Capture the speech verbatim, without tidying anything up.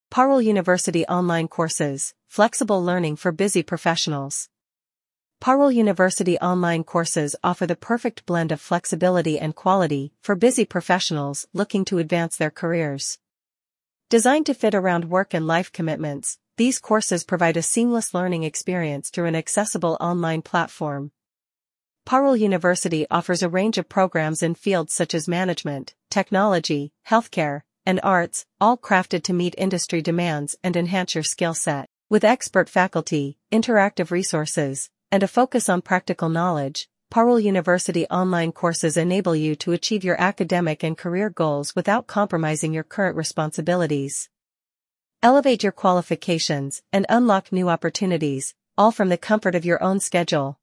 Parul University Online Courses, Flexible Learning for Busy Professionals. Parul University Online Courses offer the perfect blend of flexibility and quality for busy professionals looking to advance their careers. Designed to fit around work and life commitments, these courses provide a seamless learning experience through an accessible online platform. Parul University offers a range of programs in fields such as management, technology, healthcare, and arts, all crafted to meet industry demands and enhance your skill set. With expert faculty, interactive resources, and a focus on practical knowledge, Parul University online courses enable you to achieve your academic and career goals without compromising your current responsibilities. Elevate your qualifications and unlock new opportunities, all from the comfort of your own schedule.